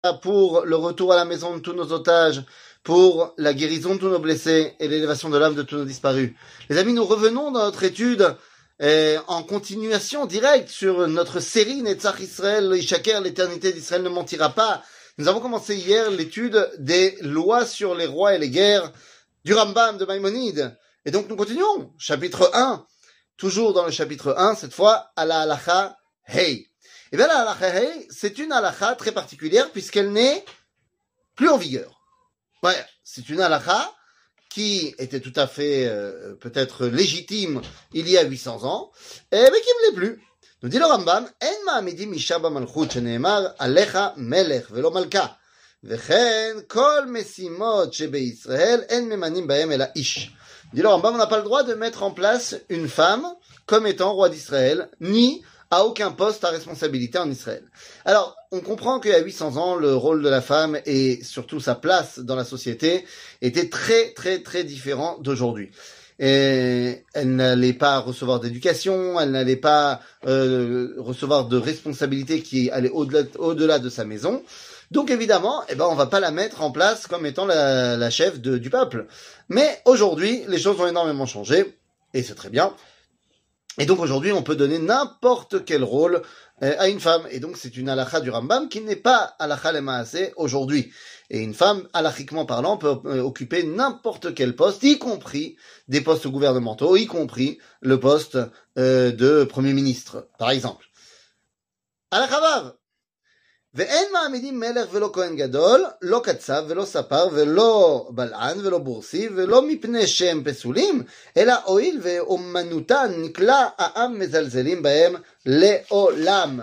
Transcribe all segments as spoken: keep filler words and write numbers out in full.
pour le retour à la maison de tous nos otages, pour la guérison de tous nos blessés et l'élévation de l'âme de tous nos disparus. Les amis, nous revenons dans notre étude eh, en continuation directe sur notre série Netzach Israël, Ishaker, l'éternité d'Israël ne mentira pas. Nous avons commencé hier l'étude des lois sur les rois et les guerres du Rambam de Maïmonide. Et donc nous continuons, chapitre un, toujours dans le chapitre un, cette fois, à la halacha Hey. Et bien la halacha Hey, c'est une halacha très particulière puisqu'elle n'est plus en vigueur. Ouais, c'est une halacha qui était tout à fait euh, peut-être légitime il y a huit cents ans, et, mais qui ne l'est plus. Nous dit le Rambam, En ma'amidim isha b'malchut shene'emar alecha melech velo malka, vechen kol mesimot shebe'Israël en memanim bahem ela ish. Dit le Rambam, on n'a pas le droit de mettre en place une femme comme étant roi d'Israël, ni à aucun poste à responsabilité en Israël. Alors, on comprend qu'il y a huit cents ans, le rôle de la femme et surtout sa place dans la société était très, très, très différent d'aujourd'hui. Et elle n'allait pas recevoir d'éducation, elle n'allait pas euh, recevoir de responsabilités qui allaient au-delà, au-delà de sa maison. Donc évidemment, eh ben, on va pas la mettre en place comme étant la, la chef de, du peuple. Mais aujourd'hui, les choses ont énormément changé, et c'est très bien. Et donc aujourd'hui, on peut donner n'importe quel rôle euh, à une femme. Et donc c'est une halakha du Rambam qui n'est pas halakha le maaseh aujourd'hui. Et une femme, halachiquement parlant, peut euh, occuper n'importe quel poste, y compris des postes gouvernementaux, y compris le poste euh, de Premier ministre, par exemple. Halakha vav. ואין מעמידים מלך ולא כהן גדול, לא קצב ולא ספר ולא בלען ולא בורסי ולא מפני שהם פסולים, אלא הואיל ואומנותן נקלע העם מזלזלים בהם לעולם.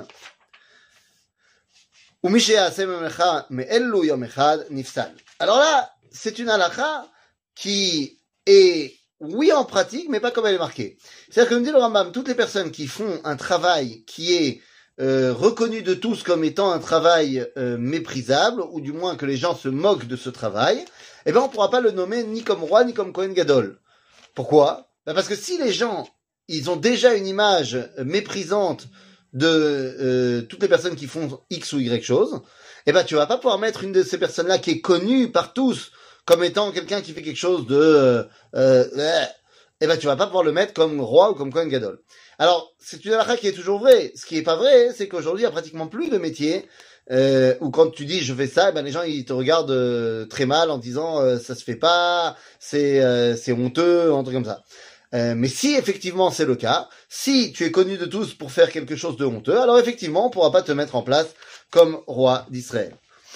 ומי שיעשה ממלכה מאלו יום אחד נפסל. Alors là, c'est une halakha qui est, oui en pratique, mais pas comme elle est marquée. C'est-à-dire que nous dit le Rambam, toutes les personnes qui font un travail qui est Euh, reconnu de tous comme étant un travail euh, méprisable, ou du moins que les gens se moquent de ce travail, eh bien on ne pourra pas le nommer ni comme roi ni comme Kohen Gadol. Pourquoi? Ben parce que si les gens, ils ont déjà une image euh, méprisante de euh, toutes les personnes qui font X ou Y chose, eh ben tu vas pas pouvoir mettre une de ces personnes-là qui est connue par tous comme étant quelqu'un qui fait quelque chose de... Euh, euh, eh ben tu vas pas pouvoir le mettre comme roi ou comme Kohen Gadol. Alors, c'est une halakha qui est toujours vraie. Ce qui est pas vrai, c'est qu'aujourd'hui, il y a pratiquement plus de métiers euh, où quand tu dis je fais ça, eh ben les gens ils te regardent euh, très mal en disant euh, ça se fait pas, c'est euh, c'est honteux, un truc comme ça. Euh, mais si effectivement c'est le cas, si tu es connu de tous pour faire quelque chose de honteux, alors effectivement on pourra pas te mettre en place comme roi d'Israël.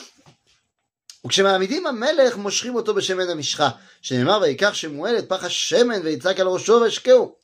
וכשמעמידים המלך מושכים אותו בשמן המשחה, שנאמר ויקח שמואל את פח השמן ויצעק על ראשו והשקהו.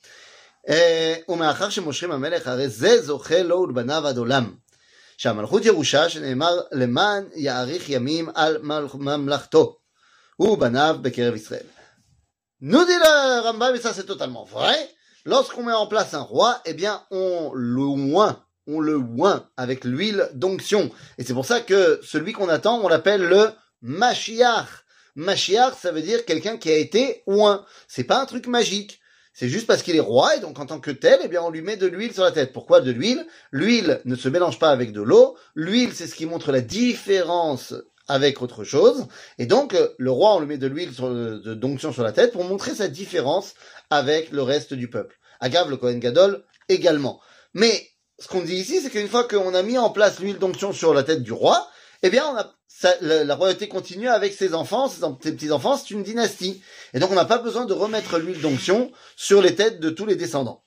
ומאחר שמושכים המלך, הרי זה זוכה לו ולבניו עד עולם. שהמלכות ירושה, שנאמר למען יאריך ימים על ממלכתו, ובניו בקרב ישראל. Nous dit le Rambam, et ça c'est totalement vrai, lorsqu'on met en place un roi, eh bien on le oint, on le oint avec l'huile d'onction. Et c'est pour ça que celui qu'on attend, on l'appelle le Mashiach. Mashiach, ça veut dire quelqu'un qui a été oint. C'est pas un truc magique. C'est juste parce qu'il est roi, et donc en tant que tel, eh bien, on lui met de l'huile sur la tête. Pourquoi de l'huile? L'huile ne se mélange pas avec de l'eau. L'huile, c'est ce qui montre la différence avec autre chose. Et donc, le roi, on lui met de l'huile sur, de, d'onction sur la tête pour montrer sa différence avec le reste du peuple. Agav, le Kohen Gadol, également. Mais, ce qu'on dit ici, c'est qu'une fois qu'on a mis en place l'huile d'onction sur la tête du roi, eh bien, on a, ça, la, la royauté continue avec ses enfants, ses, ses petits-enfants, c'est une dynastie. Et donc, on n'a pas besoin de remettre l'huile d'onction sur les têtes de tous les descendants.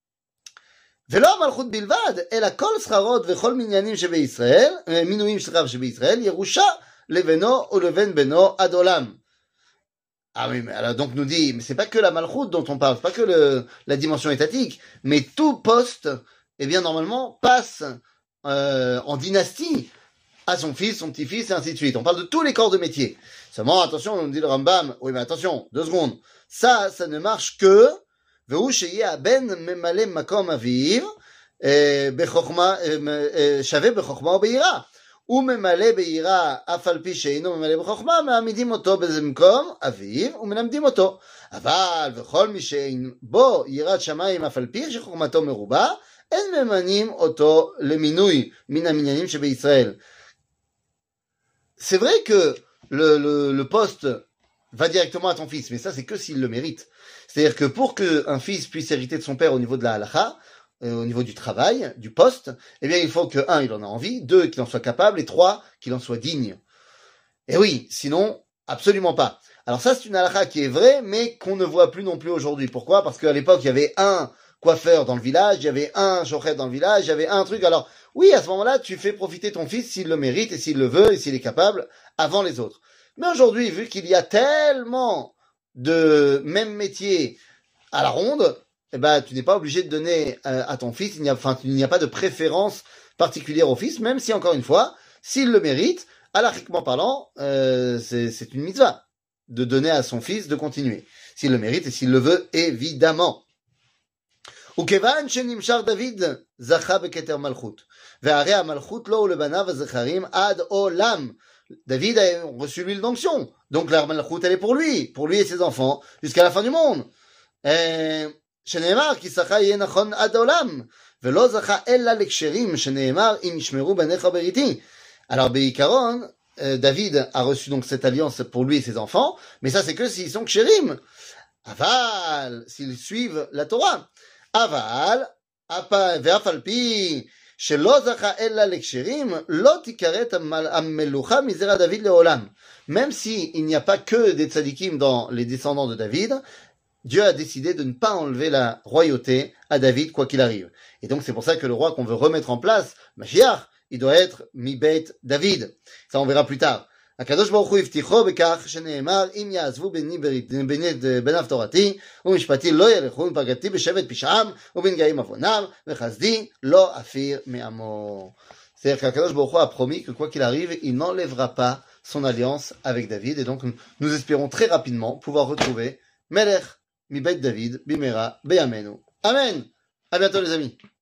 ולא המלכות בלבד, אלא כל שכרות וכל מניינים שבישראל, מינויים שבישראל, ירושה לבינו ולבן בנו עד עולם. Ah oui, mais alors donc nous dit, mais c'est pas que la malchoute dont on parle, c'est pas que le, la dimension étatique, mais tout poste, eh bien, normalement, passe euh, en dynastie à son fils, son petit-fils, et ainsi de suite. On parle de tous les corps de métier. Seulement, attention, on dit le Rambam, oui, mais attention, deux secondes. Ça, ça ne marche que, והוא שיהיה הבן ממלא מקום אביו, בחוכמה, שווה בחוכמה וביראה. הוא ממלא ביראה, אף על פי שאינו ממלא בחוכמה, מעמידים אותו במקום אביו, ומלמדים אותו. אבל וכל מי שאין בו יראת שמיים, אף על פי שחוכמתו מרובה, אין ממנים אותו למינוי מן המניינים שבישראל. c'est vrai que le, le, le poste va directement à ton fils, mais ça c'est que s'il le mérite. C'est-à-dire que pour qu'un fils puisse hériter de son père au niveau de la halakha, euh, au niveau du travail, du poste, eh bien il faut que, un, il en a envie, deux, qu'il en soit capable, et trois, qu'il en soit digne. Et oui, sinon, absolument pas. Alors ça, c'est une halakha qui est vraie, mais qu'on ne voit plus non plus aujourd'hui. Pourquoi? Parce qu'à l'époque, il y avait un coiffeur dans le village, il y avait un chochet dans le village, il y avait un truc. Alors oui, à ce moment-là, tu fais profiter ton fils s'il le mérite et s'il le veut et s'il est capable avant les autres. Mais aujourd'hui, vu qu'il y a tellement de mêmes métiers à la ronde, eh ben, tu n'es pas obligé de donner euh, à ton fils. Il n'y a, enfin, il n'y a pas de préférence particulière au fils, même si encore une fois, s'il le mérite, halachiquement parlant, euh, c'est, c'est une mitzvah de donner à son fils de continuer, s'il le mérite et s'il le veut, évidemment. וכיוון שנמשך דוד זכה בכתר מלכות, והרי המלכות לו ולבניו הזכרים עד עולם. David a reçu l'huile d'onction, donc la malchut elle est pour lui, pour lui et ses enfants, jusqu'à la fin du monde. שנאמר כי שכה יהיה נכון עד עולם, ולא זכה אלא לקשרים, שנאמר אם ישמרו בניך בריתי. Alors בעיקרון, David a reçu donc cette alliance pour lui et ses enfants, mais ça c'est que s'ils sont kshérim. Aval, s'ils suivent la Torah. Aval, ואף על פי שלא זכה אלא לקשרים, לא תיכרת המלוכה מזרע דוד לעולם. Même si il n'y a pas que des tzadikim dans les descendants de David, Dieu a décidé de ne pas enlever la royauté à David quoi qu'il arrive. Et donc c'est pour ça que le roi qu'on veut remettre en place, Mashiach, il doit être mi-beit David. Ça on verra plus tard. הקדוש ברוך הוא הבטיחו בכך שנאמר אם יעזבו בני בניו תורתי ומשפטי לא ילכו ופגעתי בשבט פשעם ובנגעים עוונם וחסדי לא אפיר מעמו. C'est-à-dire qu'Akadosh Baruch Hu a promis que quoi qu'il arrive, il n'enlèvera pas son alliance avec David. Et donc nous espérons très rapidement pouvoir retrouver Melech mi beit David bimera beyamenu. Amen. À bientôt les amis.